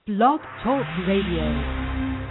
Blog Talk Radio.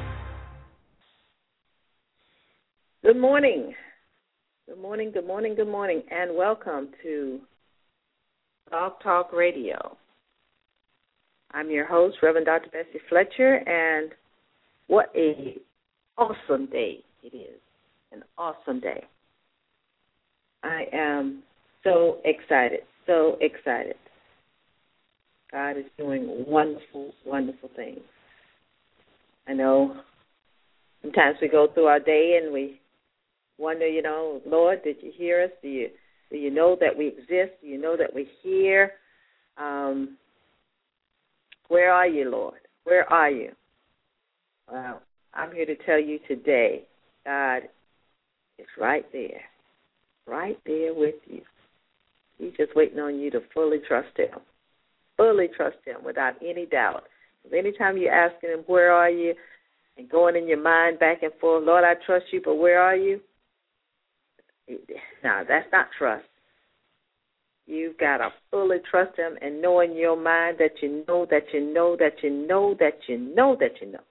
Good morning. Good morning, good morning, good morning, and welcome to Blog Talk Radio. I'm your host, Reverend Dr. Bessie Fletcher, and what an awesome day it is, an awesome day. I am so excited, so excited. God is doing wonderful, wonderful things. I know sometimes we go through our day and we wonder, Lord, did you hear us? Do you know that we exist? Do you know that we're here? Where are you, Lord? Where are you? Well, I'm here to tell you today, God is right there with you. He's just waiting on you to fully trust Him. Fully trust Him without any doubt. Because anytime you're asking Him, where are you, and going in your mind back and forth, Lord, I trust you, but where are you? No, that's not trust. You've got to fully trust Him and know in your mind that you know that you know that you know that you know that you know.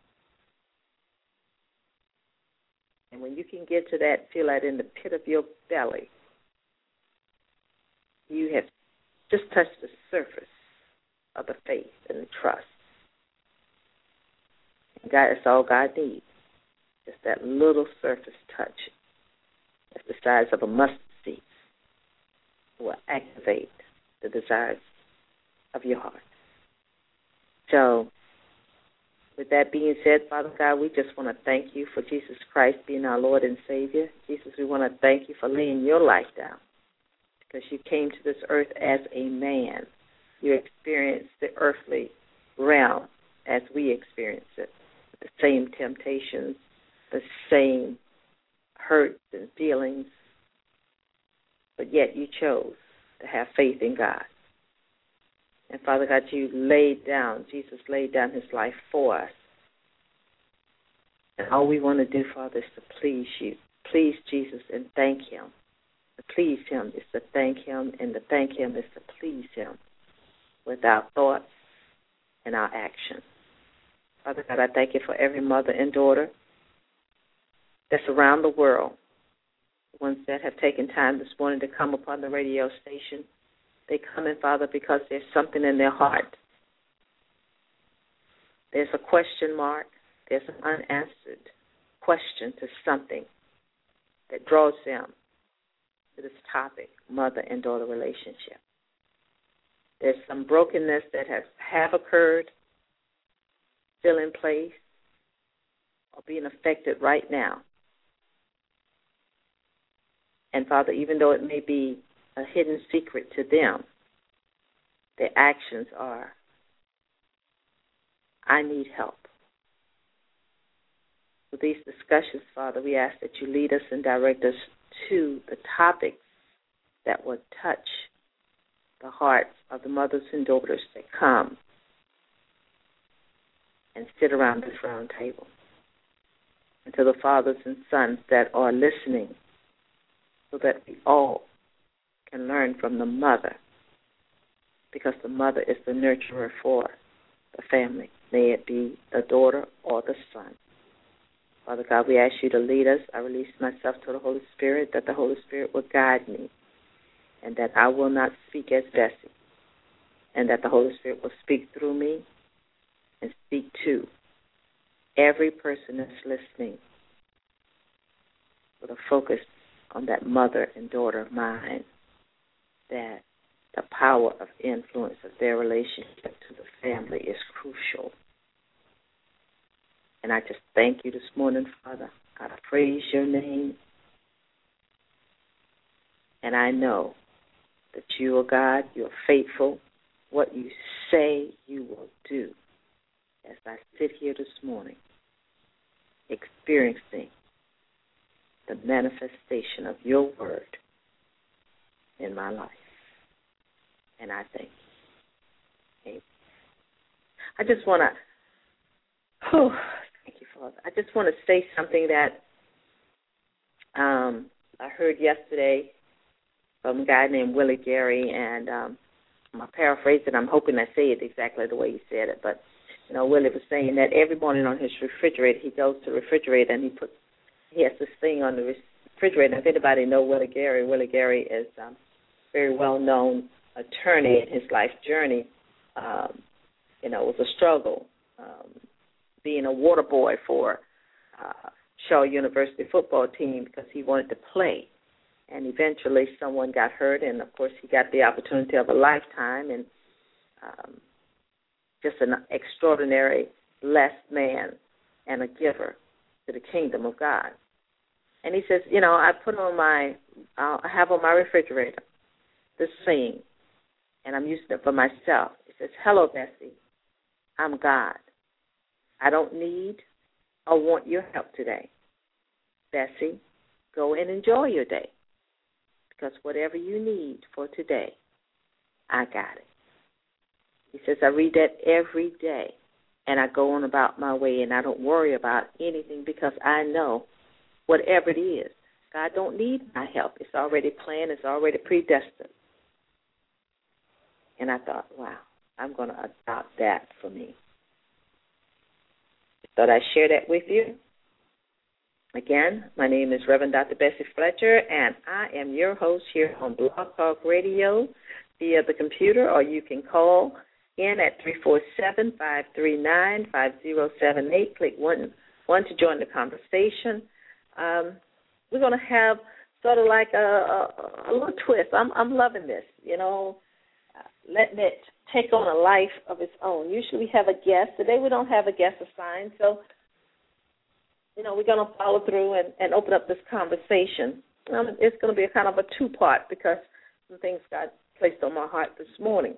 And when you can get to that, feel that in the pit of your belly, you have just touched the surface of the faith and the trust. And God, that's all God needs. Just that little surface touch. That's the size of a mustard seed. Will activate the desires of your heart. So, with that being said, Father God, we just want to thank you for Jesus Christ being our Lord and Savior. Jesus, we want to thank you for laying your life down because you came to this earth as a man. You experienced the earthly realm as we experience it. The same temptations, the same hurts and feelings, but yet you chose to have faith in God. And Father God, Jesus laid down his life for us. And all we want to do, Father, is to please you. Please Jesus and thank him. To please him is to thank him, and to thank him is to please him with our thoughts and our actions. Father God, I thank you for every mother and daughter that's around the world, the ones that have taken time this morning to come upon the radio station. They come in, Father, because there's something in their heart. There's a question mark. There's an unanswered question to something that draws them to this topic, mother and daughter relationship. There's some brokenness that have occurred, still in place, or being affected right now. And, Father, even though it may be a hidden secret to them, their actions are, I need help. With these discussions, Father, we ask that you lead us and direct us to the topics that will touch the hearts of the mothers and daughters that come and sit around this round table, and to the fathers and sons that are listening, so that we all can learn from the mother, because the mother is the nurturer for the family, may it be the daughter or the son. Father God, we ask you to lead us. I release myself to the Holy Spirit, that the Holy Spirit will guide me, and that I will not speak as Bessie, and that the Holy Spirit will speak through me and speak to every person that's listening with a focus on that mother and daughter mind, that the power of influence of their relationship to the family is crucial. And I just thank you this morning, Father. I praise your name. And I know that you are God, you are faithful. What you say you will do. As I sit here this morning, experiencing the manifestation of your word in my life. And I thank you. Amen. I just want to, thank you, Father. I just want to say something that I heard yesterday from a guy named Willie Gary, and I'm paraphrasing. I'm hoping I say it exactly the way he said it, but Willie was saying that every morning on his refrigerator, he goes to the refrigerator and he has this thing on the refrigerator. If anybody knows Willie Gary is a very well-known attorney in his life journey. It was a struggle being a water boy for Shaw University football team because he wanted to play. And eventually someone got hurt, and, of course, he got the opportunity of a lifetime, and just an extraordinary blessed man and a giver to the kingdom of God. And he says, I have on my refrigerator this saying, and I'm using it for myself. It says, "Hello, Bessie. I'm God. I don't need or want your help today. Bessie, go and enjoy your day, because whatever you need for today, I got it." He says, I read that every day, and I go on about my way, and I don't worry about anything because I know whatever it is, God don't need my help. It's already planned. It's already predestined. And I thought, wow, I'm going to adopt that for me. Thought I'd share that with you. Again, my name is Reverend Dr. Bessie Fletcher, and I am your host here on Blog Talk Radio via the computer, or you can call in at 347-539-5078. Click 1 to join the conversation. We're going to have sort of like a little twist. I'm loving this, letting it take on a life of its own. Usually we have a guest. Today we don't have a guest assigned, so we're going to follow through and open up this conversation. It's going to be a kind of a two-part because some things got placed on my heart this morning.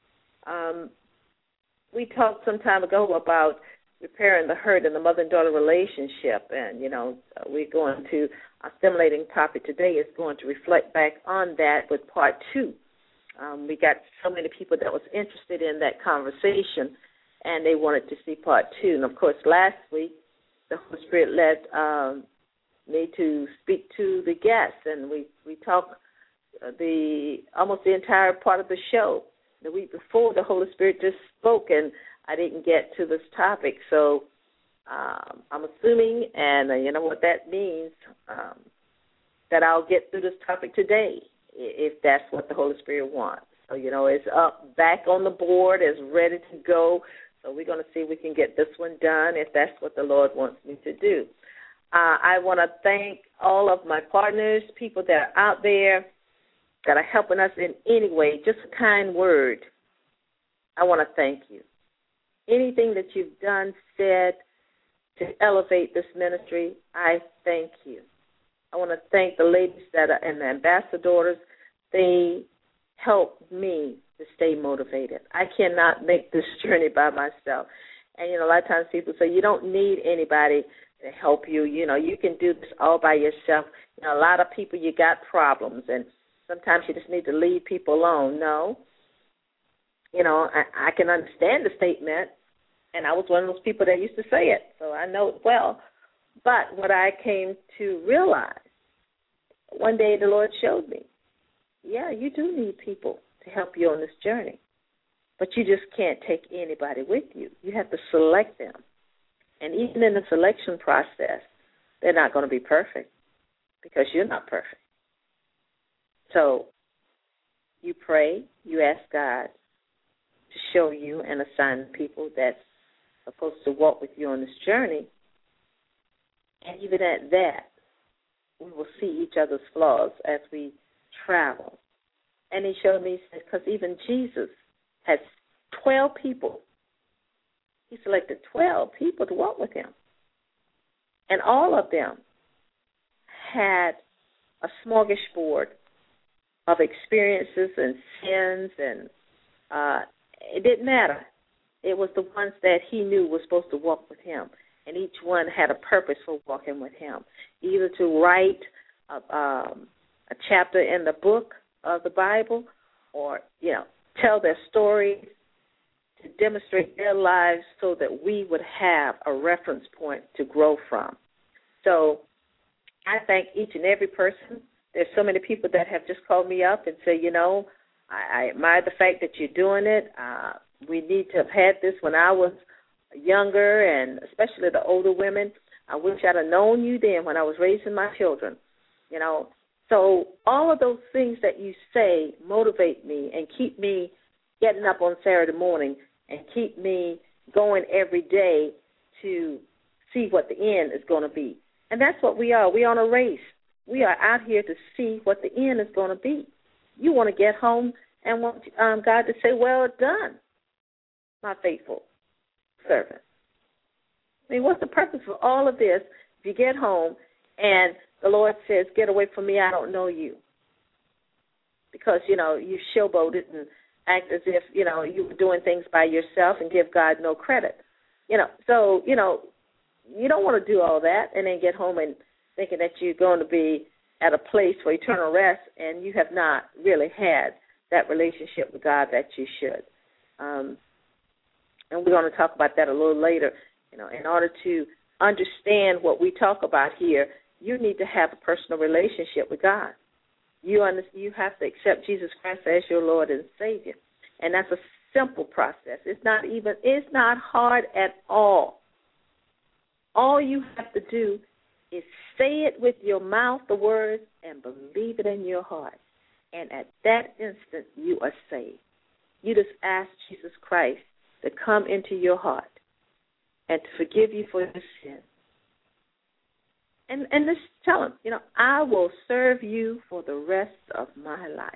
We talked some time ago about repairing the hurt in the mother and daughter relationship, and, we're going to, our stimulating topic today is going to reflect back on that with part 2. We got so many people that was interested in that conversation, and they wanted to see part 2. And, of course, last week, the Holy Spirit led me to speak to the guests, and we talked almost the entire part of the show. The week before, the Holy Spirit just spoke, and I didn't get to this topic. So I'm assuming, and you know what that means, that I'll get through this topic today, if that's what the Holy Spirit wants. So, it's up, back on the board, it's ready to go. So we're going to see if we can get this one done, if that's what the Lord wants me to do. I want to thank all of my partners, people that are out there that are helping us in any way, just a kind word. I want to thank you. Anything that you've done, said to elevate this ministry, I thank you. I want to thank the ladies that are and the ambassadors. They help me to stay motivated. I cannot make this journey by myself. And, a lot of times people say you don't need anybody to help you. You can do this all by yourself. A lot of people, you got problems, and sometimes you just need to leave people alone. No. I can understand the statement, and I was one of those people that used to say it, so I know it well. But what I came to realize, one day the Lord showed me, yeah, you do need people to help you on this journey, but you just can't take anybody with you. You have to select them. And even in the selection process, they're not going to be perfect because you're not perfect. So you pray, you ask God to show you and assign people that's supposed to walk with you on this journey. And even at that, we will see each other's flaws as we travel. And he showed me, because even Jesus had 12 people. He selected 12 people to walk with him. And all of them had a smorgasbord of experiences and sins, and it didn't matter. It was the ones that he knew were supposed to walk with him, and each one had a purpose for walking with him, either to write a chapter in the book of the Bible, or tell their stories, to demonstrate their lives so that we would have a reference point to grow from. So I thank each and every person. There's so many people that have just called me up and say, I admire the fact that you're doing it. We need to have had this when I was younger and especially the older women, I wish I'd have known you then when I was raising my children, you know. So all of those things that you say motivate me and keep me getting up on Saturday morning and keep me going every day to see what the end is going to be. And that's what we are. We're on a race. We are out here to see what the end is going to be. You want to get home and want God to say, well done, my faithful servant. I mean, what's the purpose for all of this if you get home and the Lord says, get away from me, I don't know you? Because, you know, you showboated and act as if, you know, you were doing things by yourself and give God no credit. You know, so, you know, you don't want to do all that and then get home and thinking that you're going to be at a place for eternal rest and you have not really had that relationship with God that you should. And we're going to talk about that a little later. You know, in order to understand what we talk about here, you need to have a personal relationship with God. You have to accept Jesus Christ as your Lord and Savior. And that's a simple process. It's not hard at all. All you have to do is say it with your mouth, the words, and believe it in your heart. And at that instant, you are saved. You just ask Jesus Christ to come into your heart and to forgive you for your sin. And just tell him, you know, I will serve you for the rest of my life.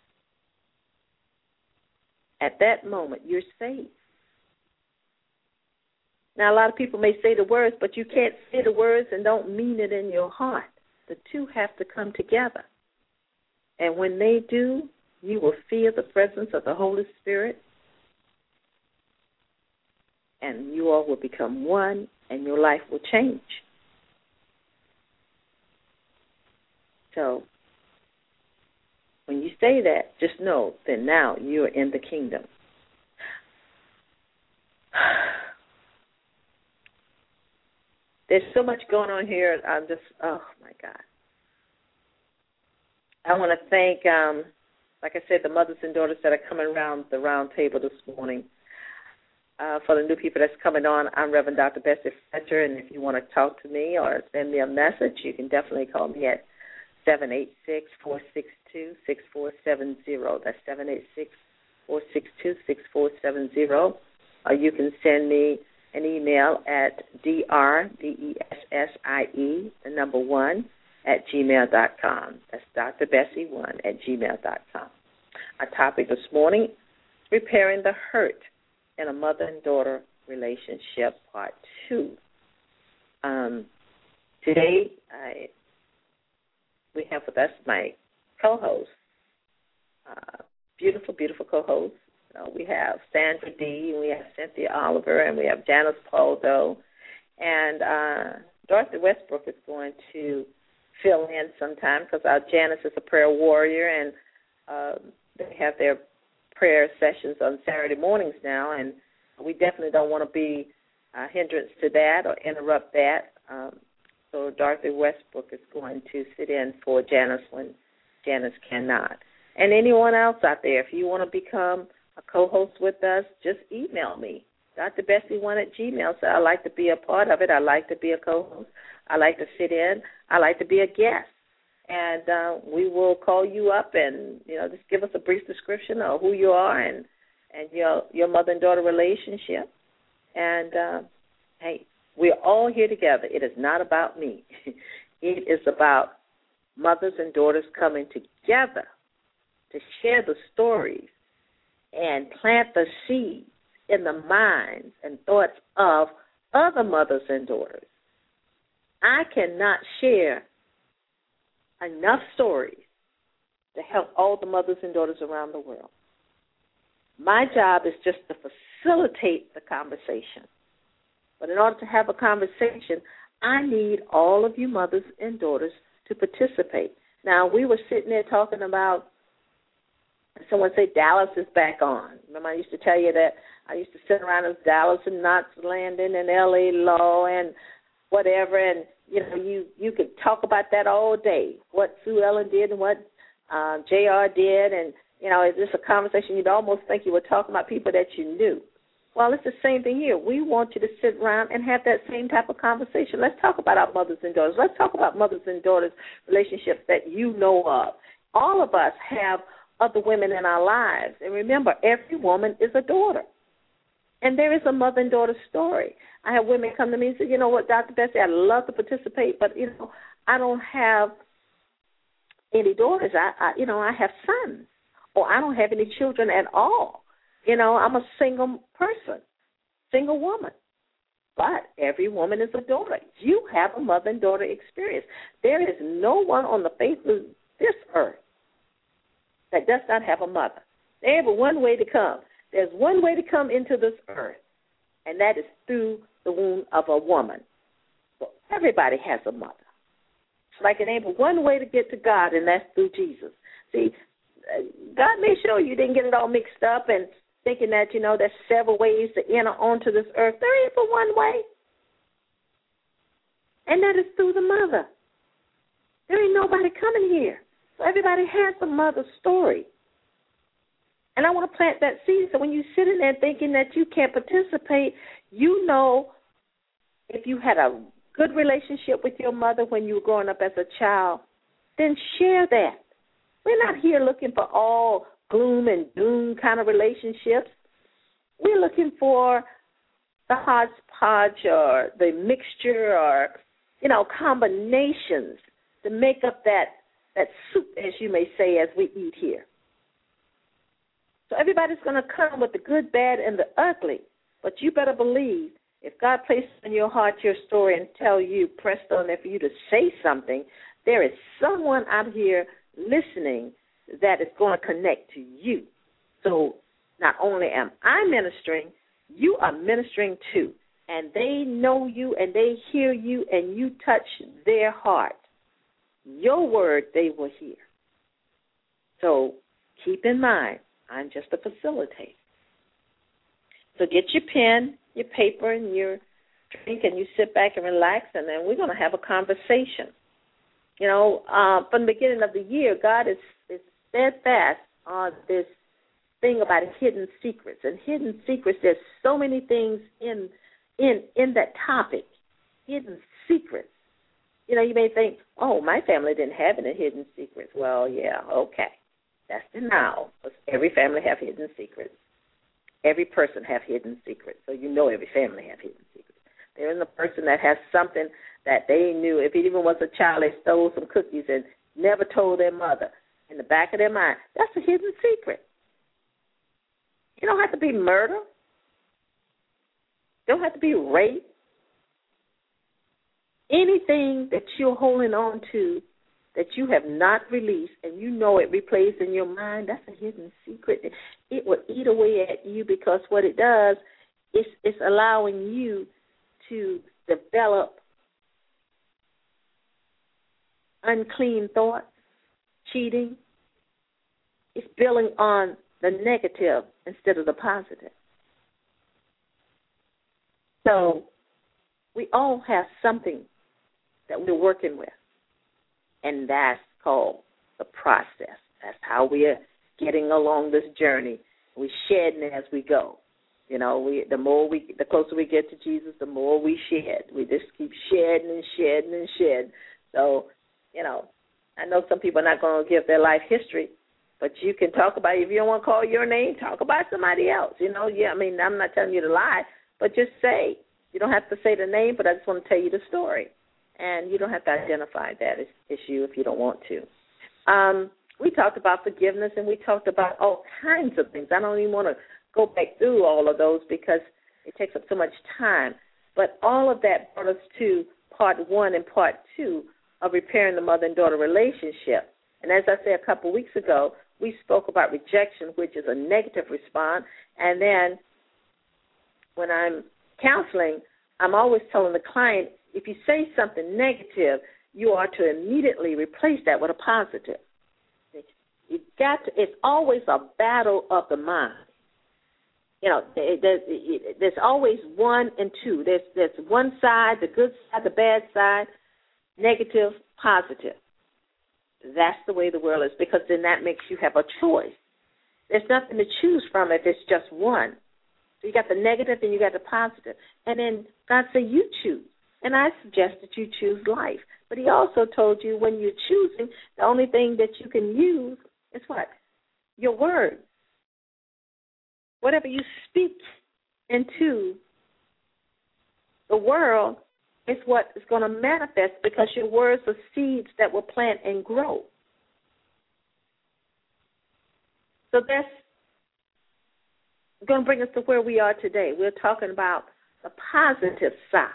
At that moment, you're saved. Now, a lot of people may say the words, but you can't say the words and don't mean it in your heart. The two have to come together. And when they do, you will feel the presence of the Holy Spirit, and you all will become one, and your life will change. So when you say that, just know that now you are in the kingdom. There's so much going on here. I'm just, oh, my God. I want to thank, like I said, the mothers and daughters that are coming around the round table this morning. For the new people that's coming on, I'm Reverend Dr. Bessie Fletcher, and if you want to talk to me or send me a message, you can definitely call me at 786-462-6470. That's 786-462-6470. Or you can send me an email at drdessie1, @gmail.com. That's drbessie1 @gmail.com. Our topic this morning, repairing the hurt in a mother and daughter relationship, part 2. Today, we have with us my co-host, beautiful, beautiful co-host. We have Sandra D., and we have Cynthia Oliver, and we have Janice Poldo. And Dorothy Westbrook is going to fill in sometime because our Janice is a prayer warrior, and they have their prayer sessions on Saturday mornings now, and we definitely don't want to be a hindrance to that or interrupt that. So Dorothy Westbrook is going to sit in for Janice when Janice cannot. And anyone else out there, if you want to become a co-host with us, just email me, drbessie1 @gmail. So I'd like to be a part of it. I'd like to be a co-host. I like to sit in. I like to be a guest. And we will call you up and, you know, just give us a brief description of who you are and your mother and daughter relationship. And, hey, we're all here together. It is not about me. It is about mothers and daughters coming together to share the stories and plant the seeds in the minds and thoughts of other mothers and daughters. I cannot share enough stories to help all the mothers and daughters around the world. My job is just to facilitate the conversation. But in order to have a conversation, I need all of you mothers and daughters to participate. Now, we were sitting there talking about, someone said Dallas is back on. Remember, I used to tell you that I used to sit around in Dallas and Knots Landing and L.A. Law and whatever, and, you know, you could talk about that all day, what Sue Ellen did and what J.R. did, and, you know, it's just a conversation. You'd almost think you were talking about people that you knew. Well, it's the same thing here. We want you to sit around and have that same type of conversation. Let's talk about our mothers and daughters. Let's talk about mothers and daughters relationships that you know of. All of us have other women in our lives. And remember, every woman is a daughter. And there is a mother and daughter story. I have women come to me and say, you know what, Dr. Bessie, I'd love to participate, but, I don't have any daughters. I have sons. Or I don't have any children at all. I'm a single person, single woman. But every woman is a daughter. You have a mother and daughter experience. There is no one on the face of this earth that does not have a mother. There's one way to come. There's one way to come into this earth, and that is through the womb of a woman. So everybody has a mother. It's like an able one way to get to God, and that's through Jesus. See, God made sure you didn't get it all mixed up and thinking that, there's several ways to enter onto this earth. There ain't but one way, and that is through the mother. There ain't nobody coming here. So everybody has a mother story. And I want to plant that seed so when you sit in there thinking that you can't participate, if you had a good relationship with your mother when you were growing up as a child, then share that. We're not here looking for all gloom and doom kind of relationships. We're looking for the hodgepodge or the mixture or, combinations to make up that soup, as you may say, as we eat here. So everybody's going to come with the good, bad, and the ugly. But you better believe if God places in your heart your story and tell you, pressed on there for you to say something, there is someone out here listening that is going to connect to you. So not only am I ministering, you are ministering too. And they know you and they hear you and you touch their heart. Your word they will hear. So keep in mind, I'm just a facilitator. So get your pen, your paper, and your drink, and you sit back and relax, and then we're going to have a conversation. From the beginning of the year, God is steadfast on this thing about hidden secrets. And hidden secrets, there's so many things in that topic, hidden secrets. You may think, oh, my family didn't have any hidden secrets. Well, yeah, okay. That's the now. Because every family have hidden secrets. Every person have hidden secrets. So every family have hidden secrets. There is a person that has something that they knew. If it even was a child, they stole some cookies and never told their mother. In the back of their mind, that's a hidden secret. You don't have to be murder. You don't have to be rape. Anything that you're holding on to that you have not released and it replays in your mind, that's a hidden secret. It will eat away at you because what it does is it's allowing you to develop unclean thoughts, cheating. It's building on the negative instead of the positive. So we all have something that we're working with, and that's called the process. That's how we are getting along this journey. We're shedding as we go. The closer we get to Jesus, the more we shed. We just keep shedding and shedding and shedding. So, I know some people are not going to give their life history, but you can talk about it. If you don't want to call your name, talk about somebody else. I'm not telling you to lie, but just say. You don't have to say the name, but I just want to tell you the story. And you don't have to identify that issue if you don't want to. We talked about forgiveness, and we talked about all kinds of things. I don't even want to go back through all of those because it takes up so much time. But all of that brought us to part 1 and part 2 of repairing the mother and daughter relationship. And as I said a couple weeks ago, we spoke about rejection, which is a negative response. And then when I'm counseling, I'm always telling the client, if you say something negative, you are to immediately replace that with a positive. It's always a battle of the mind. There's always 1 and 2. There's one side, the good side, the bad side, negative, positive. That's the way the world is, because then that makes you have a choice. There's nothing to choose from if it's just one. So you got the negative and you got the positive. And then God said, you choose. And I suggest that you choose life. But he also told you when you're choosing, the only thing that you can use is what? Your words. Whatever you speak into the world is what is going to manifest, because your words are seeds that will plant and grow. So that's going to bring us to where we are today. We're talking about the positive side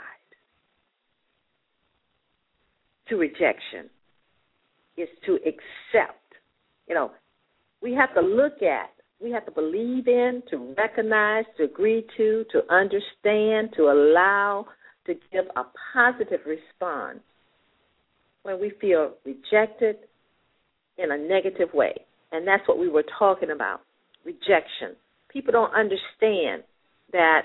to rejection, is to accept. You know, we have to look at, we have to believe in, to recognize, to agree to understand, to allow, to give a positive response when we feel rejected in a negative way. And that's what we were talking about, rejection. People don't understand that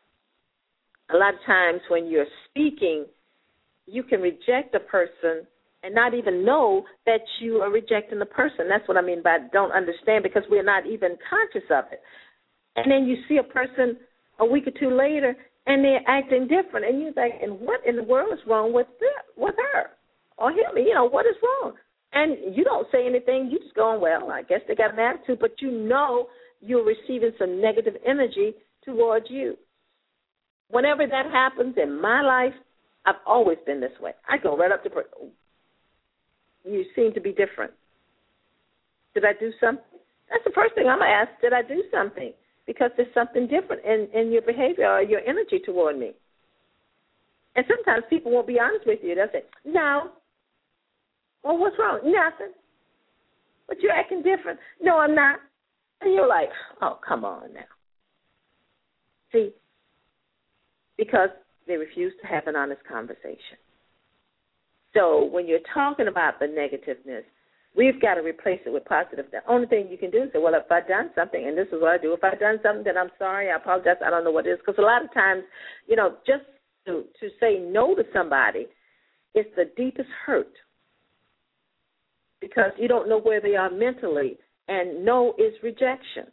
a lot of times when you're speaking, you can reject a person and not even know that you are rejecting the person. That's what I mean by don't understand, because we're not even conscious of it. And then you see a person a week or two later, and they're acting different, and you're like, and what in the world is wrong with her or him? You know, what is wrong? And you don't say anything. You just going, well, I guess they got an attitude, but you know you're receiving some negative energy towards you. Whenever that happens in my life, I've always been this way. I go right up to person. You seem to be different. Did I do something? That's the first thing I'm going to ask. Did I do something? Because there's something different in your behavior or your energy toward me. And sometimes people won't be honest with you. They'll say, no. Well, what's wrong? Nothing. But you're acting different. No, I'm not. And you're like, oh, come on now. See, because they refuse to have an honest conversation. So when you're talking about the negativeness, we've got to replace it with positive. The only thing you can do is say, well, if I've done something, and this is what I do, if I've done something, then I'm sorry, I apologize, I don't know what it is. Because a lot of times, you know, just to say no to somebody is the deepest hurt, because you don't know where they are mentally, and no is rejection.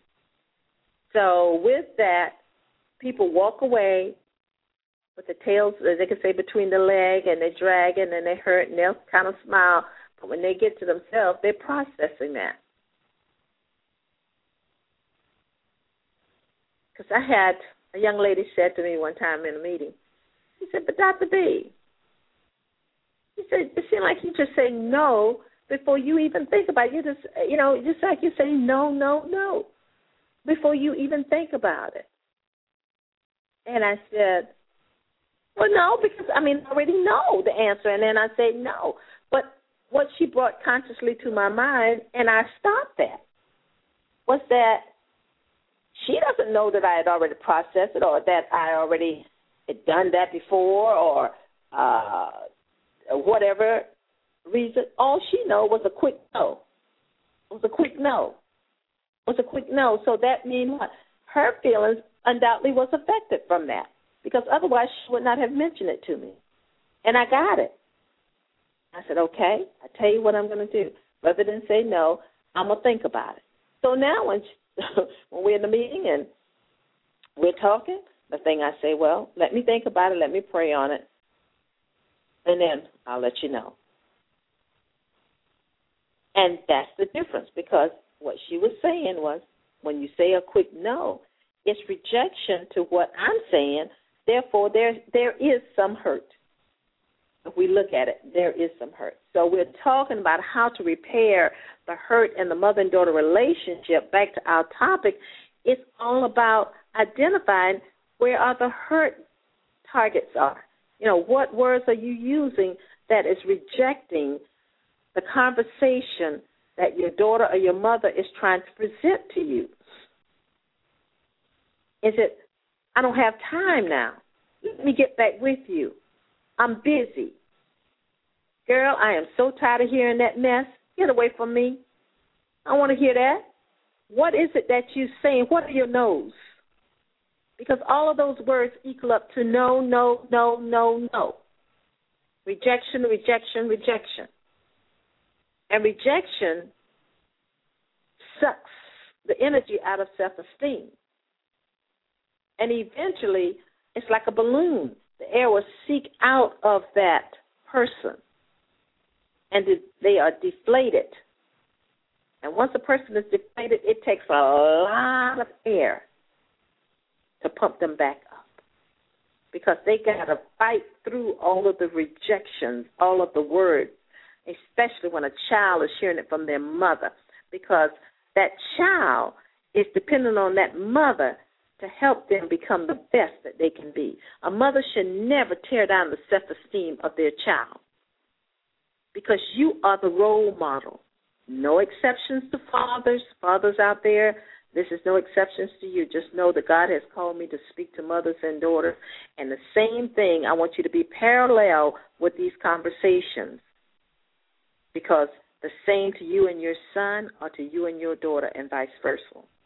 So with that, people walk away with the tails, as they can say, between the leg, and they're dragging, and they hurt, and they'll kind of smile. But when they get to themselves, they're processing that. Because I had a young lady said to me one time in a meeting, she said, but Dr. B, he said, it seems like you just say no before you even think about it. You just, you know, just like you say no, no, no, before you even think about it. And I said, well, no, because, I mean, I already know the answer. And then I say no. But what she brought consciously to my mind, and I stopped that, was that she doesn't know that I had already processed it, or that I already had done that before, or whatever reason. All she knew was a quick no. It was a quick no. It was a quick no. So that means what? Her feelings undoubtedly was affected from that, because otherwise she would not have mentioned it to me. And I got it. I said, okay, I tell you what I'm going to do. Rather than say no, I'm going to think about it. So now when we're in the meeting and we're talking, the thing I say, well, let me think about it, let me pray on it, and then I'll let you know. And that's the difference, because what she was saying was, when you say a quick no, it's rejection to what I'm saying. Therefore, there is some hurt. If we look at it, there is some hurt. So we're talking about how to repair the hurt in the mother and daughter relationship. Back to our topic, it's all about identifying where are the hurt targets are. You know, what words are you using that is rejecting the conversation that your daughter or your mother is trying to present to you? Is it, I don't have time now. Let me get back with you. I'm busy. Girl, I am so tired of hearing that mess. Get away from me. I don't want to hear that. What is it that you're saying? What are your no's? Because all of those words equal up to no, no, no, no, no. Rejection, rejection, rejection. And rejection sucks the energy out of self-esteem. And eventually, it's like a balloon. The air will seek out of that person, and they are deflated. And once a person is deflated, it takes a lot of air to pump them back up, because they got to fight through all of the rejections, all of the words, especially when a child is hearing it from their mother, because that child is dependent on that mother to help them become the best that they can be. A mother should never tear down the self-esteem of their child, because you are the role model. No exceptions to fathers. Fathers out there, this is no exceptions to you. Just know that God has called me to speak to mothers and daughters. And the same thing, I want you to be parallel with these conversations, because the same to you and your son or to you and your daughter, and vice versa.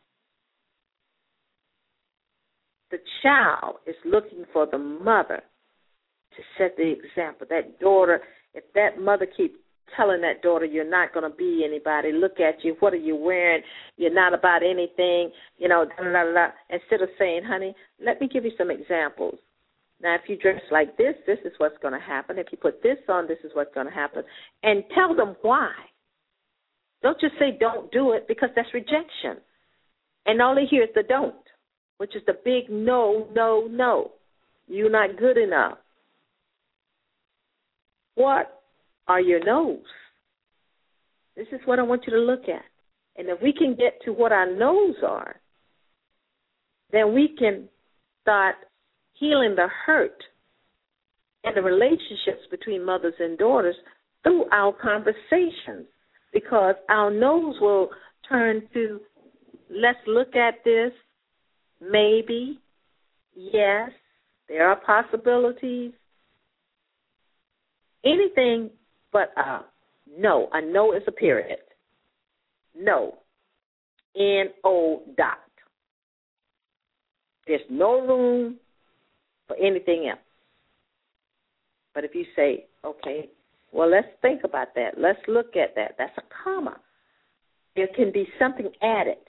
The child is looking for the mother to set the example. That daughter, if that mother keeps telling that daughter, you're not going to be anybody, look at you, what are you wearing, you're not about anything, you know, da, da, da, da. Instead of saying, honey, let me give you some examples. Now, if you dress like this, this is what's going to happen. If you put this on, this is what's going to happen. And tell them why. Don't just say don't do it, because that's rejection. And all they hear is the don't, which is the big no, no, no. You're not good enough. What are your no's? This is what I want you to look at. And if we can get to what our no's are, then we can start healing the hurt and the relationships between mothers and daughters through our conversations, because our no's will turn to, let's look at this, maybe, yes, there are possibilities, anything but a no. A no is a period. No. N-O dot. There's no room for anything else. But if you say, okay, well, let's think about that. Let's look at that. That's a comma. There can be something added.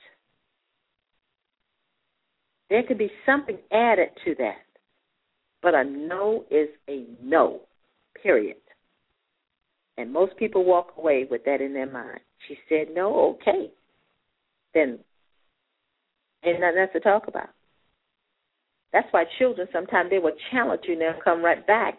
There could be something added to that. But a no is a no, period. And most people walk away with that in their mind. She said no, okay. Then ain't nothing else to talk about. That's why children, sometimes they will challenge you and they'll come right back.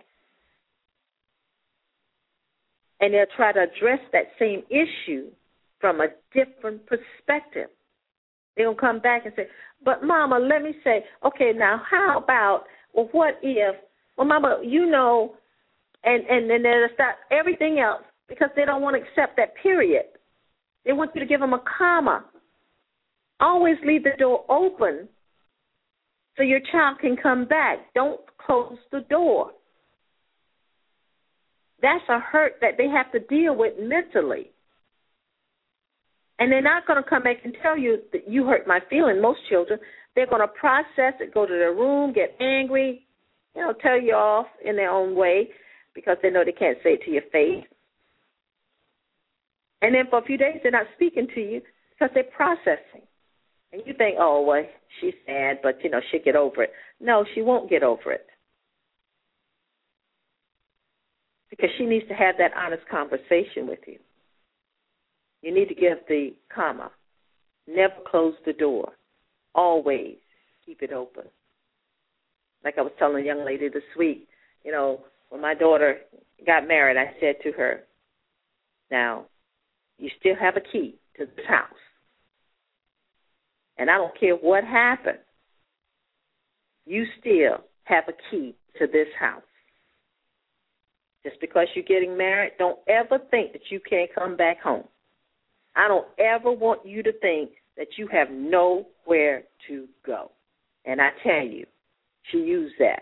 And they'll try to address that same issue from a different perspective. They're going to come back and say, but, Mama, let me say, okay, now how about, well, what if, well, Mama, you know, and then they'll start everything else, because they don't want to accept that period. They want you to give them a comma. Always leave the door open so your child can come back. Don't close the door. That's a hurt that they have to deal with mentally. And they're not going to come back and tell you that you hurt my feeling, most children. They're going to process it, go to their room, get angry, you know, tell you off in their own way, because they know they can't say it to your face. And then for a few days, they're not speaking to you because they're processing. And you think, oh, well, she's sad, but, you know, she'll get over it. No, she won't get over it, because she needs to have that honest conversation with you. You need to give the comma. Never close the door. Always keep it open. Like I was telling a young lady this week, you know, when my daughter got married, I said to her, now, you still have a key to this house. And I don't care what happened. You still have a key to this house. Just because you're getting married, don't ever think that you can't come back home. I don't ever want you to think that you have nowhere to go. And I tell you, she used that.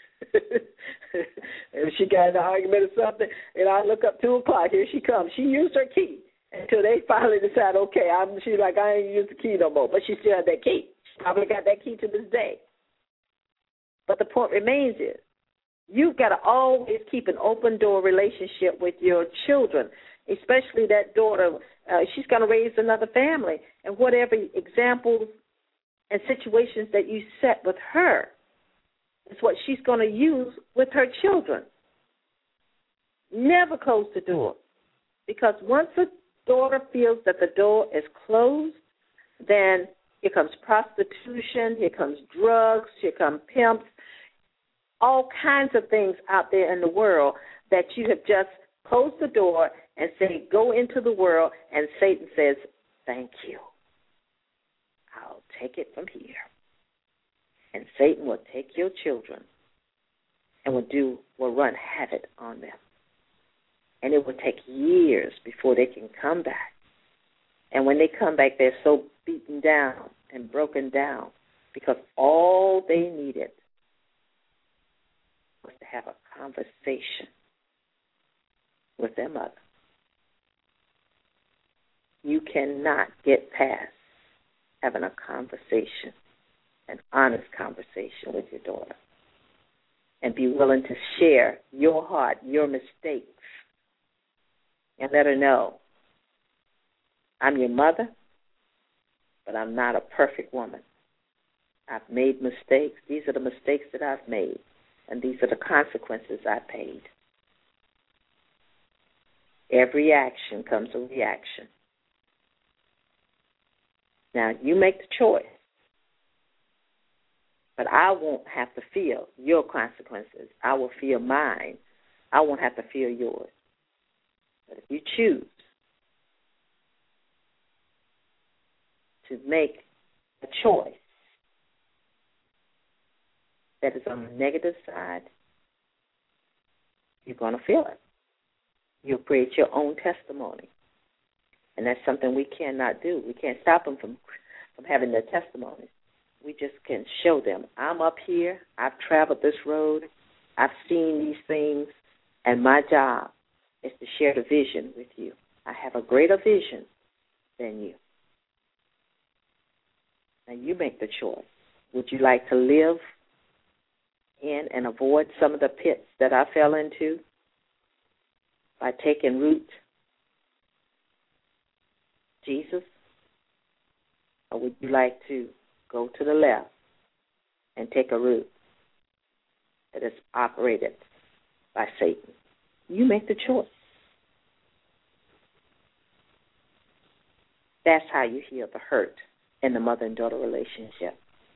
If she got in an argument or something, and I look up 2 o'clock, here she comes. She used her key until they finally decide, okay, she's like, I ain't use the key no more. But she still had that key. She probably got that key to this day. But the point remains is, you've got to always keep an open door relationship with your children, especially that daughter. She's going to raise another family. And whatever examples and situations that you set with her is what she's going to use with her children. Never close the door, because once a daughter feels that the door is closed, then here comes prostitution, here comes drugs, here come pimps, all kinds of things out there in the world that you have just closed the door and say, go into the world, and Satan says, thank you. I'll take it from here. And Satan will take your children and will run havoc on them. And it will take years before they can come back. And when they come back, they're so beaten down and broken down because all they needed was to have a conversation with their mother. You cannot get past having a conversation, an honest conversation with your daughter, and be willing to share your heart, your mistakes, and let her know, I'm your mother, but I'm not a perfect woman. I've made mistakes. These are the mistakes that I've made, and these are the consequences I paid. Every action comes a reaction. Now, you make the choice, but I won't have to feel your consequences. I will feel mine. I won't have to feel yours. But if you choose to make a choice that is on the negative side, you're going to feel it. You'll create your own testimony. And that's something we cannot do. We can't stop them from having their testimonies. We just can show them, I'm up here, I've traveled this road, I've seen these things, and my job is to share the vision with you. I have a greater vision than you. Now you make the choice. Would you like to live in and avoid some of the pits that I fell into by taking root, Jesus? Or would you like to go to the left and take a route that is operated by Satan? You make the choice. That's how you heal the hurt in the mother and daughter relationship.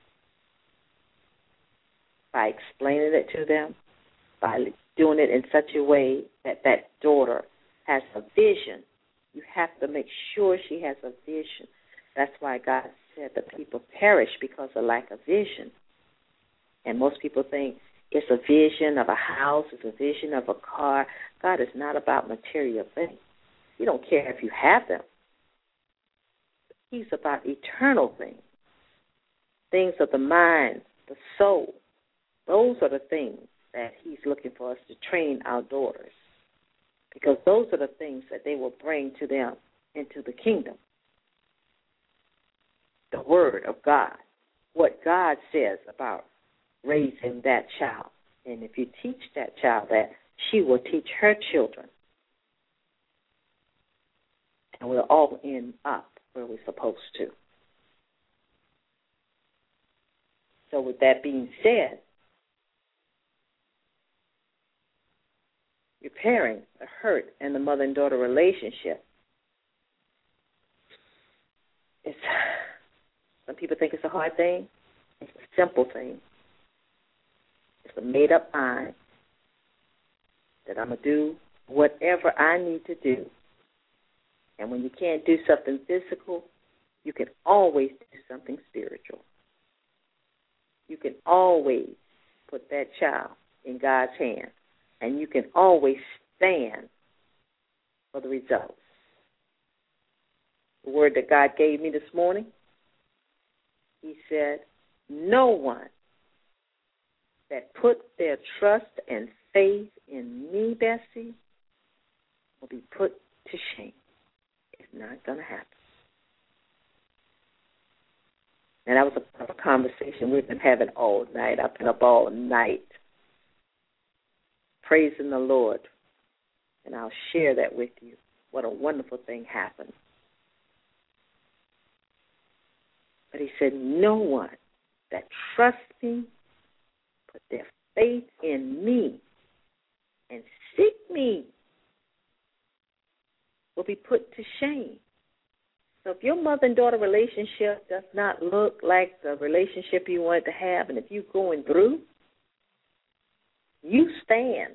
By explaining it to them, by doing it in such a way that that daughter has a vision. You have to make sure she has a vision. That's why God said the people perish because of lack of vision. And most people think it's a vision of a house, it's a vision of a car. God is not about material things. He don't care if you have them. He's about eternal things, things of the mind, the soul. Those are the things that he's looking for us to train our daughters, because those are the things that they will bring to them into the kingdom. The word of God, what God says about raising that child. And if you teach that child that, she will teach her children. And we'll all end up where we're supposed to. So with that being said, repairing the hurt in the mother and daughter relationship. Some people think it's a hard thing. It's a simple thing. It's a made-up mind that I'm going to do whatever I need to do. And when you can't do something physical, you can always do something spiritual. You can always put that child in God's hands. And you can always stand for the results. The word that God gave me this morning, he said, no one that put their trust and faith in me, Bessie, will be put to shame. It's not going to happen. And that was a conversation we've been having all night. I've been up all night praising the Lord. And I'll share that with you. What a wonderful thing happened. But he said, no one that trusts me, put their faith in me, and seek me will be put to shame. So if your mother and daughter relationship does not look like the relationship you wanted to have, and if you're going through, you stand.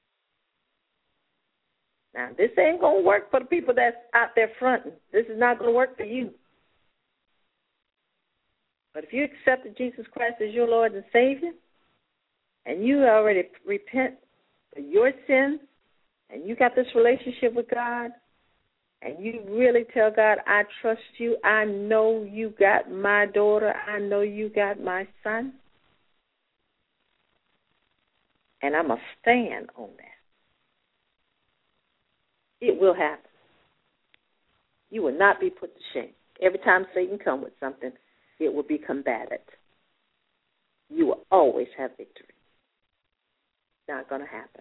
Now, this ain't going to work for the people that's out there fronting. This is not going to work for you. But if you accepted Jesus Christ as your Lord and Savior, and you already repent for your sins, and you got this relationship with God, and you really tell God, I trust you, I know you got my daughter, I know you got my son, and I'm going to stand on that. It will happen. You will not be put to shame. Every time Satan comes with something, it will be combated. You will always have victory. It's not going to happen.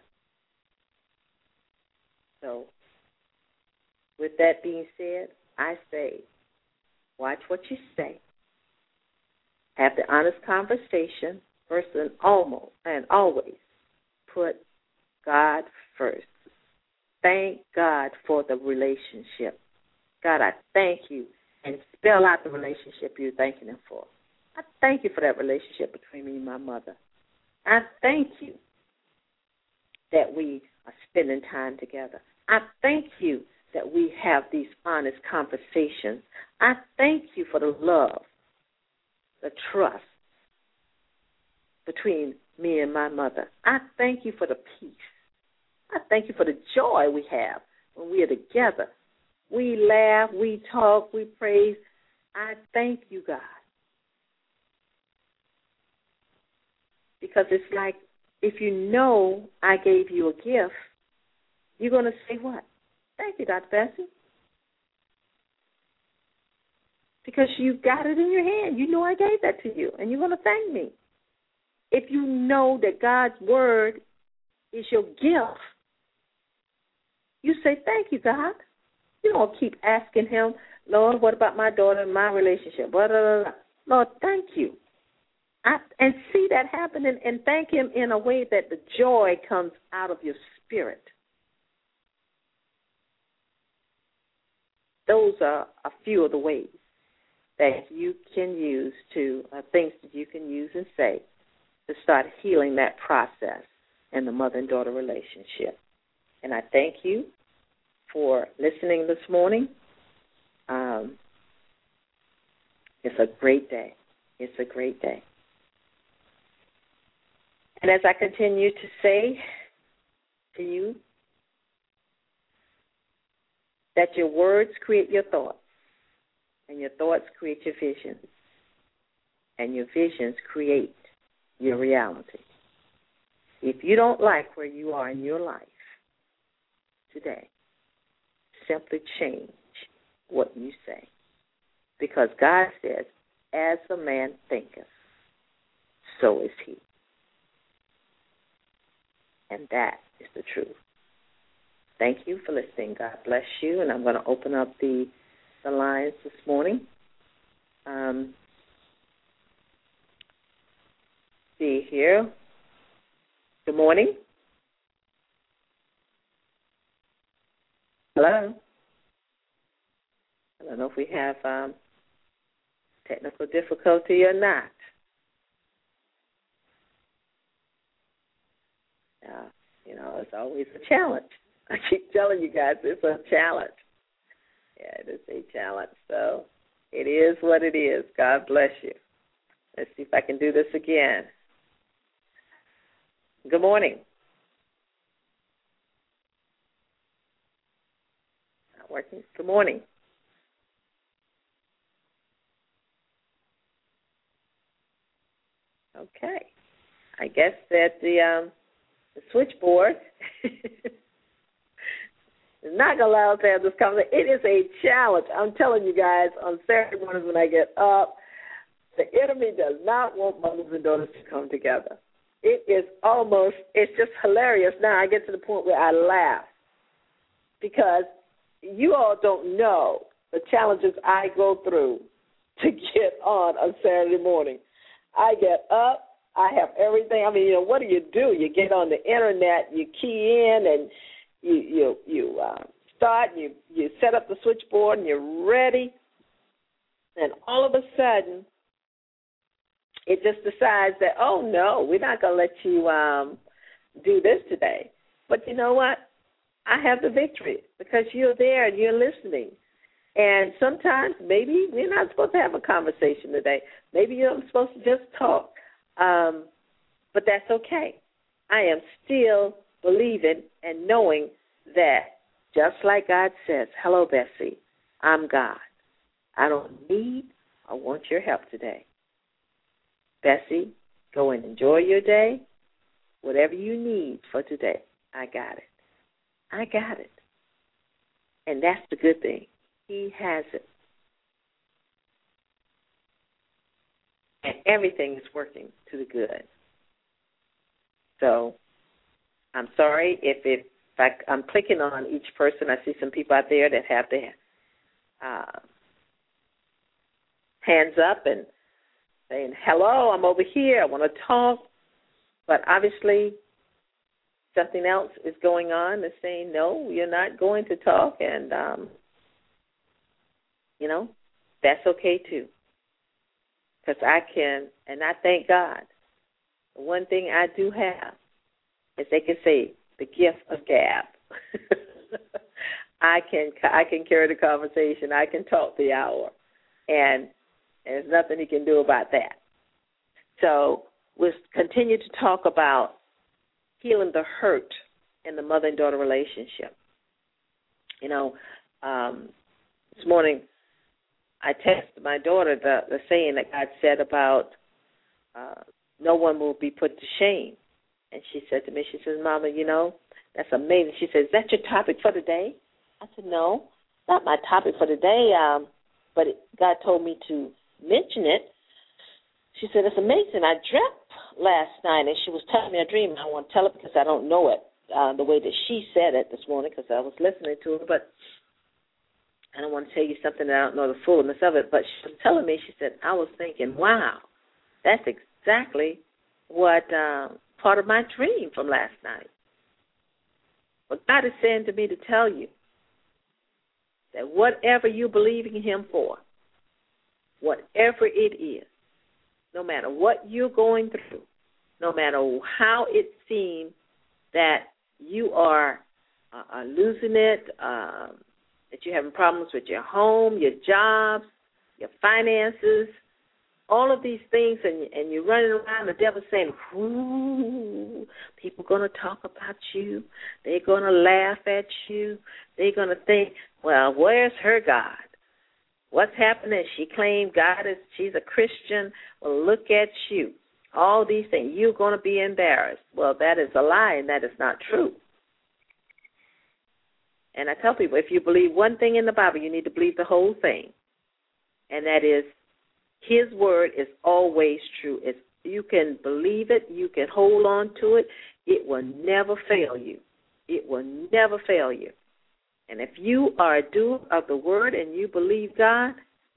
So, with that being said, I say, watch what you say. Have the honest conversation. First and always put God first. Thank God for the relationship. God, I thank you. And spell out the relationship you're thanking him for. I thank you for that relationship between me and my mother. I thank you that we are spending time together. I thank you that we have these honest conversations. I thank you for the love, the trust between me and my mother. I thank you for the peace. I thank you for the joy we have when we are together. We laugh, we talk, we praise. I thank you, God. Because it's like if you know I gave you a gift, you're going to say what? Thank you, Dr. Bessie. Because you got it in your hand. You know I gave that to you, and you're going to thank me. If you know that God's word is your gift, you say, thank you, God. You don't keep asking him, Lord, what about my daughter and my relationship? Blah, blah, blah. Lord, thank you. And see that happening and thank him in a way that the joy comes out of your spirit. Those are a few of the ways that you can use things that you can use and say to start healing that process in the mother and daughter relationship. And I thank you for listening this morning. It's a great day. It's a great day. And as I continue to say to you that your words create your thoughts, and your thoughts create your visions, and your visions create your reality. If you don't like where you are in your life today, simply change what you say. Because God says, as a man thinketh, so is he. And that is the truth. Thank you for listening. God bless you. And I'm going to open up the lines this morning. See here. Good morning. Hello. I don't know if we have technical difficulty or not. It's always a challenge. I keep telling you guys it's a challenge. Yeah, it is a challenge. So it is what it is. God bless you. Let's see if I can do this again. Good morning. Not working. Good morning. Okay. I guess that the switchboard is not going to allow us to have this conversation. It is a challenge. I'm telling you guys, on Saturday mornings when I get up, the enemy does not want mothers and daughters to come together. It's just hilarious. Now I get to the point where I laugh because you all don't know the challenges I go through to get on Saturday morning. I get up. I have everything. I mean, what do? You get on the internet, you key in, and you start. You set up the switchboard, and you're ready. And all of a sudden, it just decides that, oh no, we're not going to let you do this today. But you know what? I have the victory because you're there and you're listening. And sometimes maybe we're not supposed to have a conversation today. Maybe you're supposed to just talk. But that's okay. I am still believing and knowing that just like God says, hello, Bessie, I'm God. I don't need or want your help today. Bessie, go and enjoy your day. Whatever you need for today, I got it. I got it. And that's the good thing. He has it. And everything is working to the good. So I'm sorry if I'm clicking on each person. I see some people out there that have their hands up and saying, hello, I'm over here. I want to talk. But obviously something else is going on that's saying, no, you're not going to talk. And, that's okay too. Because I can, and I thank God. One thing I do have is they can say the gift of gab. I can carry the conversation. I can talk the hour, and there's nothing he can do about that. So we'll continue to talk about healing the hurt in the mother and daughter relationship. This morning I texted my daughter the saying that God said about no one will be put to shame. And she said to me, she says, Mama, that's amazing. She says, is that your topic for today? I said, no, not my topic for today, but God told me to mention it. She said, it's amazing. I dreamt last night, and she was telling me a dream. I want to tell her because I don't know it the way that she said it this morning because I was listening to her, but I don't want to tell you something that I don't know the fullness of it. But she was telling me, she said, I was thinking, wow, that's exactly what part of my dream from last night. But God is saying to me to tell you that whatever you believe in Him for, whatever it is, no matter what you're going through, no matter how it seems that you are losing it, that you're having problems with your home, your jobs, your finances, all of these things, and you're running around, the devil saying, ooh, people are going to talk about you. They're going to laugh at you. They're going to think, well, where's her God? What's happening? She claimed she's a Christian. Well, look at you. All these things. You're going to be embarrassed. Well, that is a lie, and that is not true. And I tell people, if you believe one thing in the Bible, you need to believe the whole thing. And that is, His word is always true. You can believe it. You can hold on to it. It will never fail you. It will never fail you. And if you are a doer of the word and you believe God,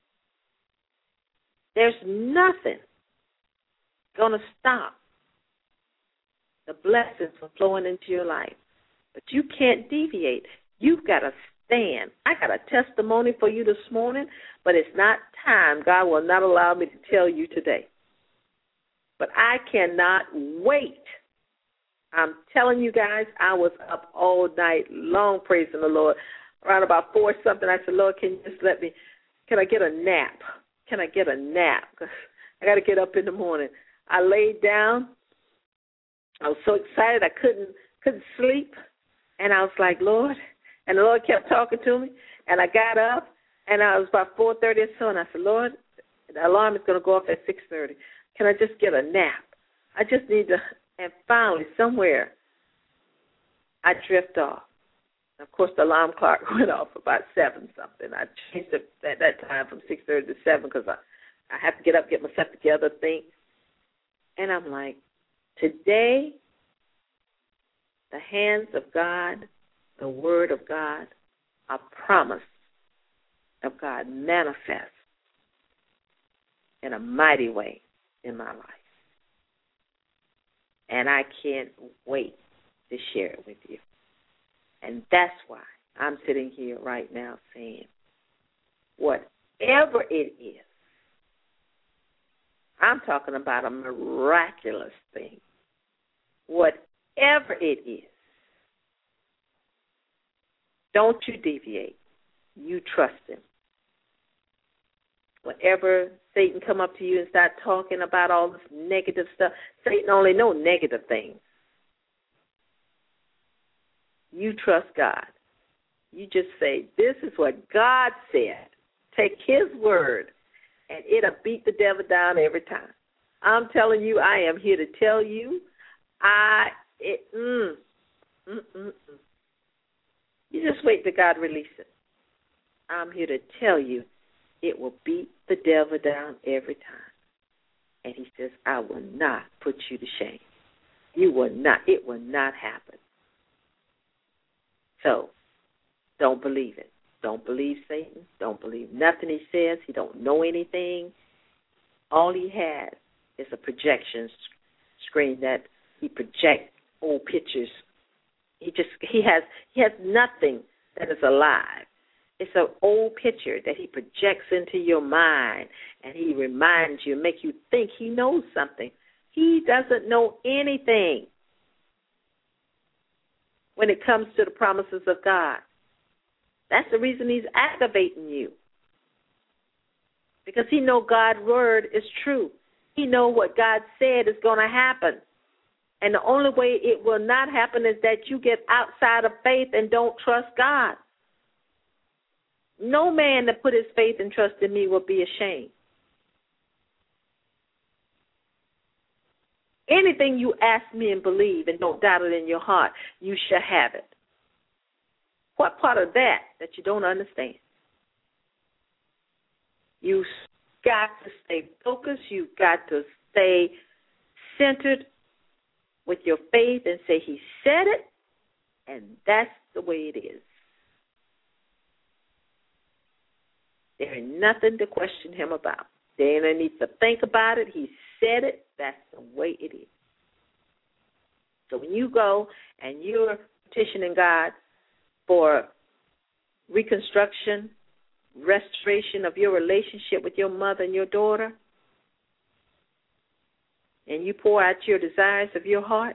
there's nothing going to stop the blessings from flowing into your life. But you can't deviate. You've got to stand. I got a testimony for you this morning, but it's not time. God will not allow me to tell you today. But I cannot wait. I'm telling you guys, I was up all night long praising the Lord. Around about 4-something, I said, Lord, can you just can I get a nap? Can I get a nap? 'Cause I got to get up in the morning. I laid down. I was so excited I couldn't sleep. And I was like, Lord. And the Lord kept talking to me. And I got up, and I was about 4:30 or so, and I said, Lord, the alarm is going to go off at 6:30. Can I just get a nap? I just need to. And finally, somewhere, I drift off. Of course, the alarm clock went off about 7-something. I changed it at that time from 6:30 to 7 because I have to get up, get myself together, think. And I'm like, today, the hands of God, the word of God, a promise of God manifest in a mighty way in my life. And I can't wait to share it with you. And that's why I'm sitting here right now saying, whatever it is, I'm talking about a miraculous thing. Whatever it is, don't you deviate. You trust him. Whenever Satan come up to you and start talking about all this negative stuff, Satan only knows negative things. You trust God. You just say, this is what God said. Take his word, and it'll beat the devil down every time. I'm telling you, I am here to tell you, You just wait till God release it. I'm here to tell you, it will beat the devil down every time. And he says, I will not put you to shame. You will not. It will not happen. So, don't believe it. Don't believe Satan. Don't believe nothing he says. He don't know anything. All he has is a projection screen that he projects old pictures. He has nothing that is alive. It's an old picture that he projects into your mind, and he reminds you, make you think he knows something. He doesn't know anything when it comes to the promises of God. That's the reason he's activating you, because he knows God's word is true. He knows what God said is going to happen. And the only way it will not happen is that you get outside of faith and don't trust God. No man that put his faith and trust in me will be ashamed. Anything you ask me and believe and don't doubt it in your heart, you shall have it. What part of that you don't understand? You got to stay focused. You've got to stay centered with your faith and say, he said it, and that's the way it is. There ain't nothing to question him about. There ain't need to think about it. He said it. That's the way it is. So when you go and you're petitioning God for reconstruction, restoration of your relationship with your mother and your daughter, and you pour out your desires of your heart,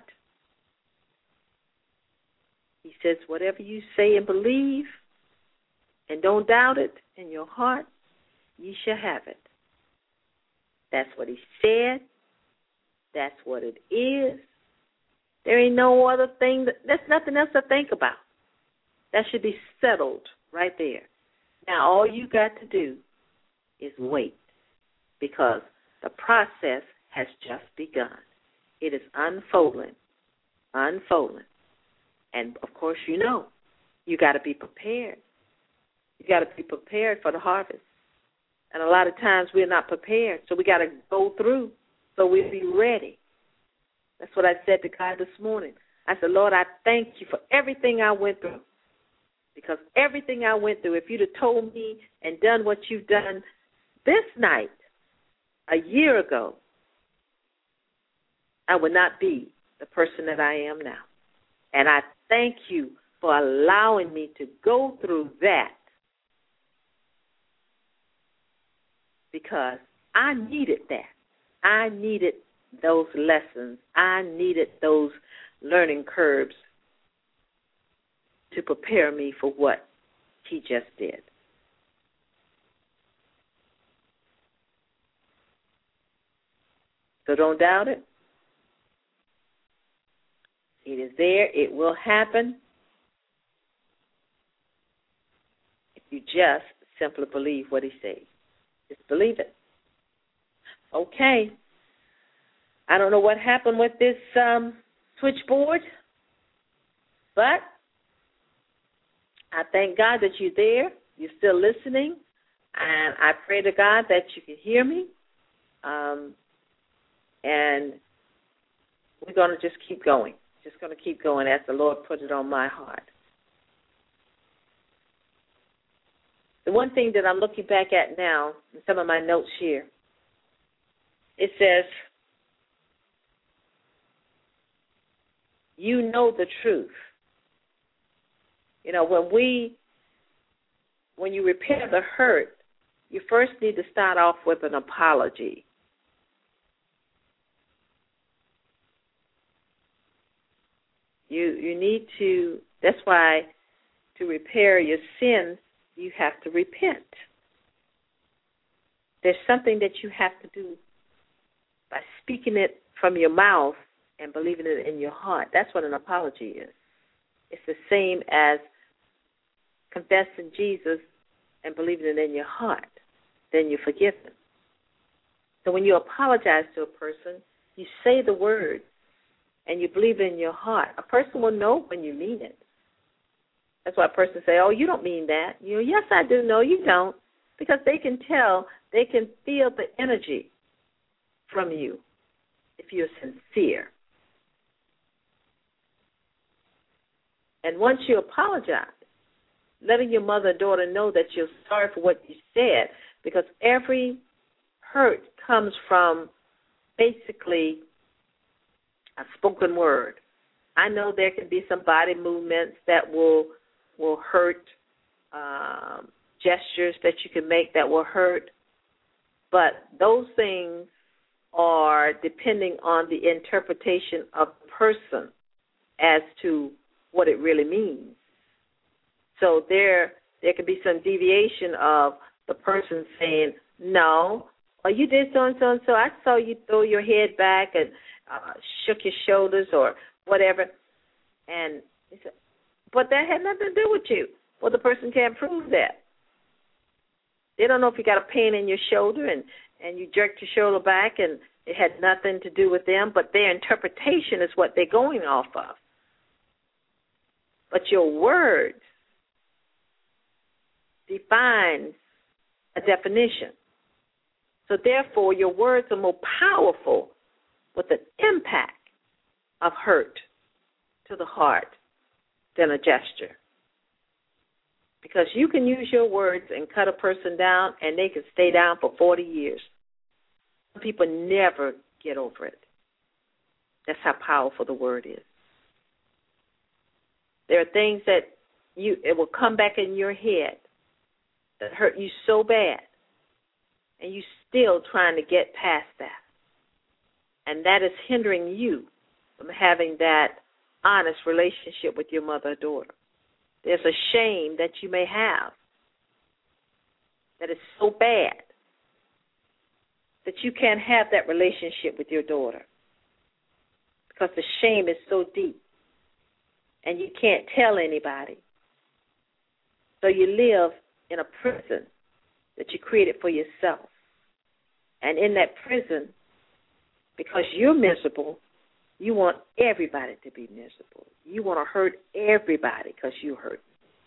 he says, whatever you say and believe, and don't doubt it in your heart, ye shall have it. That's what he said. That's what it is. There ain't no other thing. There's nothing else to think about. That should be settled right there. Now, all you got to do is wait, because the process has just begun. It is unfolding. And, of course, you got to be prepared. You got to be prepared for the harvest. And a lot of times we're not prepared, so we got to go through so we'll be ready. That's what I said to God this morning. I said, Lord, I thank you for everything I went through, because everything I went through, if you'd have told me and done what you've done this night a year ago, I would not be the person that I am now. And I thank you for allowing me to go through that, because I needed that. I needed those lessons. I needed those learning curves to prepare me for what he just did. So don't doubt it. It is there. It will happen if you just simply believe what he says. Just believe it. Okay. I don't know what happened with this switchboard, but I thank God that you're there. You're still listening, and I pray to God that you can hear me. And we're going to just keep going. Just going to keep going as the Lord put it on my heart. The one thing that I'm looking back at now in some of my notes here it says, you know the truth. You know, when you repair the hurt, you first need to start off with an apology. You need to, that's why to repair your sins, you have to repent. There's something that you have to do by speaking it from your mouth and believing it in your heart. That's what an apology is. It's the same as confessing Jesus and believing it in your heart. Then you're forgiven. So when you apologize to a person, you say the word and you believe it in your heart. A person will know when you mean it. That's why a person say, oh, you don't mean that. You know, yes, I do. No, you don't. Because they can tell, they can feel the energy from you if you're sincere. And once you apologize, letting your mother and daughter know that you're sorry for what you said, because every hurt comes from basically a spoken word. I know there can be some body movements that will hurt, gestures that you can make that will hurt, but those things are depending on the interpretation of the person as to what it really means. So there can be some deviation of the person saying, no, or you did so and so and so. I saw you throw your head back and shook your shoulders or whatever. And he said, but that had nothing to do with you. Well, the person can't prove that. They don't know if you got a pain in your shoulder and you jerked your shoulder back and it had nothing to do with them, but their interpretation is what they're going off of. But your words defines a definition. So therefore, your words are more powerful with an impact of hurt to the heart than a gesture. Because you can use your words and cut a person down, and they can stay down for 40 years. Some people never get over it. That's how powerful the word is. There are things that it will come back in your head that hurt you so bad, and you're still trying to get past that. And that is hindering you from having that honest relationship with your mother or daughter. There's a shame that you may have that is so bad that you can't have that relationship with your daughter because the shame is so deep and you can't tell anybody. So you live in a prison that you created for yourself. And in that prison, because you're miserable, you want everybody to be miserable. You want to hurt everybody because you hurt.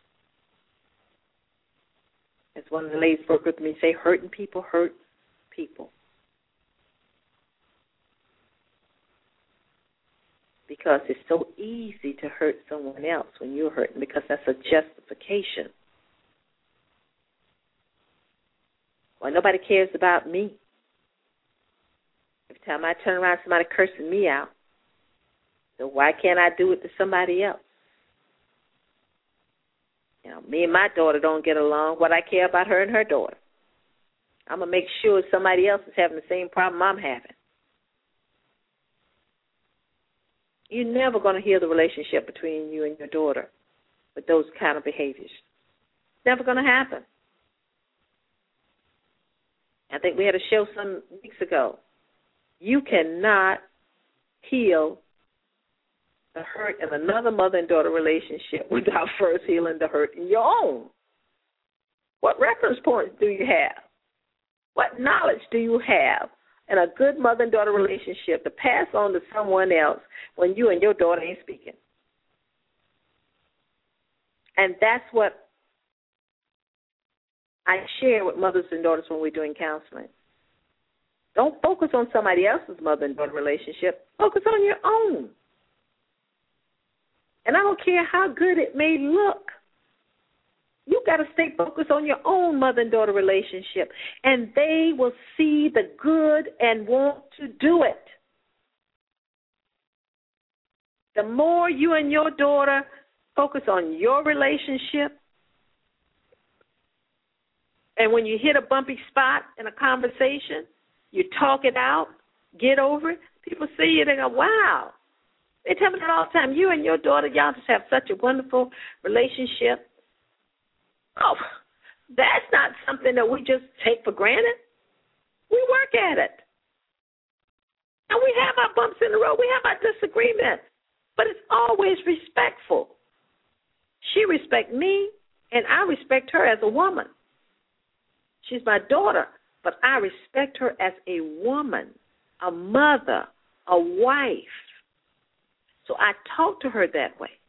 As one of the ladies spoke with me, say, hurting people hurt people. Because it's so easy to hurt someone else when you're hurting because that's a justification. Well, nobody cares about me. Every time I turn around, somebody cursing me out. So why can't I do it to somebody else? You know, me and my daughter don't get along. What I care about her and her daughter. I'm going to make sure somebody else is having the same problem I'm having. You're never going to heal the relationship between you and your daughter with those kind of behaviors. It's never going to happen. I think we had a show some weeks ago. You cannot heal the hurt in another mother and daughter relationship without first healing the hurt in your own. What reference points do you have? What knowledge do you have in a good mother and daughter relationship to pass on to someone else when you and your daughter ain't speaking? And that's what I share with mothers and daughters when we're doing counseling. Don't focus on somebody else's mother and daughter relationship. Focus on your own. And I don't care how good it may look. You got to stay focused on your own mother and daughter relationship, and they will see the good and want to do it. The more you and your daughter focus on your relationship, and when you hit a bumpy spot in a conversation, you talk it out, get over it, people see you, they go, wow. They tell me that all the time. You and your daughter, y'all just have such a wonderful relationship. Oh, that's not something that we just take for granted. We work at it. And we have our bumps in the road. We have our disagreements. But it's always respectful. She respects me, and I respect her as a woman. She's my daughter, but I respect her as a woman, a mother, a wife. So I talk to her that way.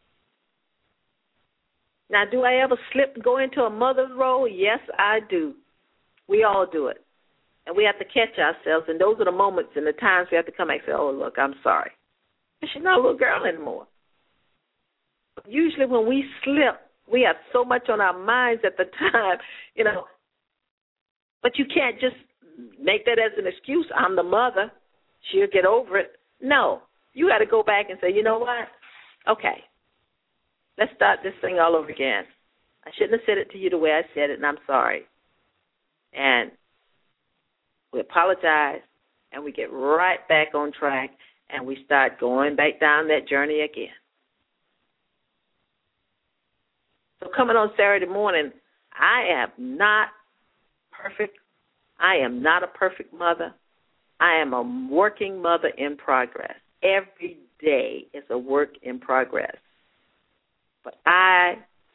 Now, do I ever slip and go into a mother's role? Yes, I do. We all do it. And we have to catch ourselves, and those are the moments and the times we have to come back and say, oh, look, I'm sorry. She's not a little girl anymore. Usually when we slip, we have so much on our minds at the time, you know. But you can't just make that as an excuse. I'm the mother. She'll get over it. No. You got to go back and say, you know what? Okay. Let's start this thing all over again. I shouldn't have said it to you the way I said it, and I'm sorry. And we apologize, and we get right back on track, and we start going back down that journey again. So coming on Saturday morning, I am not perfect. I am not a perfect mother. I am a working mother in progress. Every day is a work in progress. But I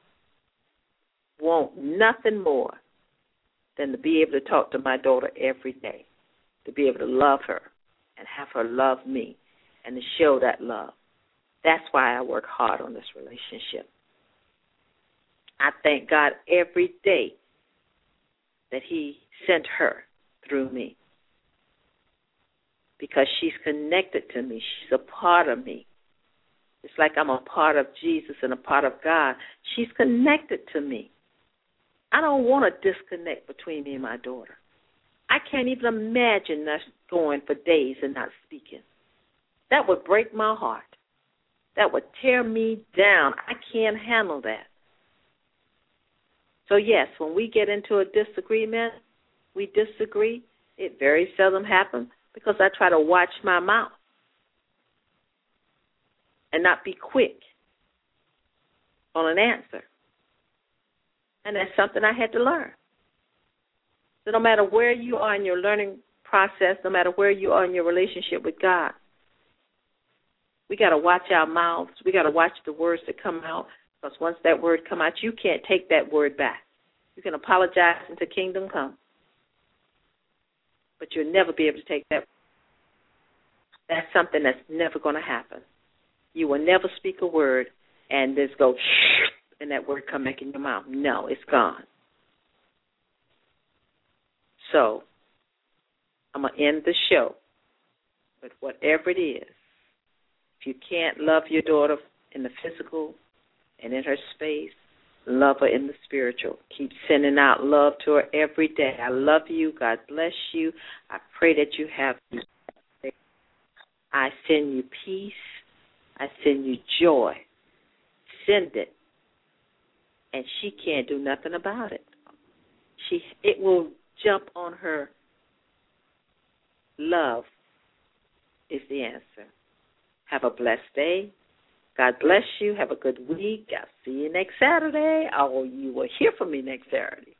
want nothing more than to be able to talk to my daughter every day, to be able to love her and have her love me and to show that love. That's why I work hard on this relationship. I thank God every day that he sent her through me because she's connected to me. She's a part of me. It's like I'm a part of Jesus and a part of God. She's connected to me. I don't want to disconnect between me and my daughter. I can't even imagine us going for days and not speaking. That would break my heart. That would tear me down. I can't handle that. So, yes, when we get into a disagreement, we disagree. It very seldom happens because I try to watch my mouth and not be quick on an answer. And that's something I had to learn. So no matter where you are in your learning process, no matter where you are in your relationship with God, we got to watch our mouths. We got to watch the words that come out, because once that word come out, you can't take that word back. You can apologize until kingdom come, but you'll never be able to take that. That's something that's never going to happen. You will never speak a word and just go and that word come back in your mouth. No, it's gone. So I'm going to end the show with whatever it is. If you can't love your daughter in the physical and in her space, love her in the spiritual. Keep sending out love to her every day. I love you. God bless you. I pray that you have peace. I send you peace. I send you joy. Send it. And she can't do nothing about it. It will jump on her. Love is the answer. Have a blessed day. God bless you. Have a good week. I'll see you next Saturday. You will hear from me next Saturday.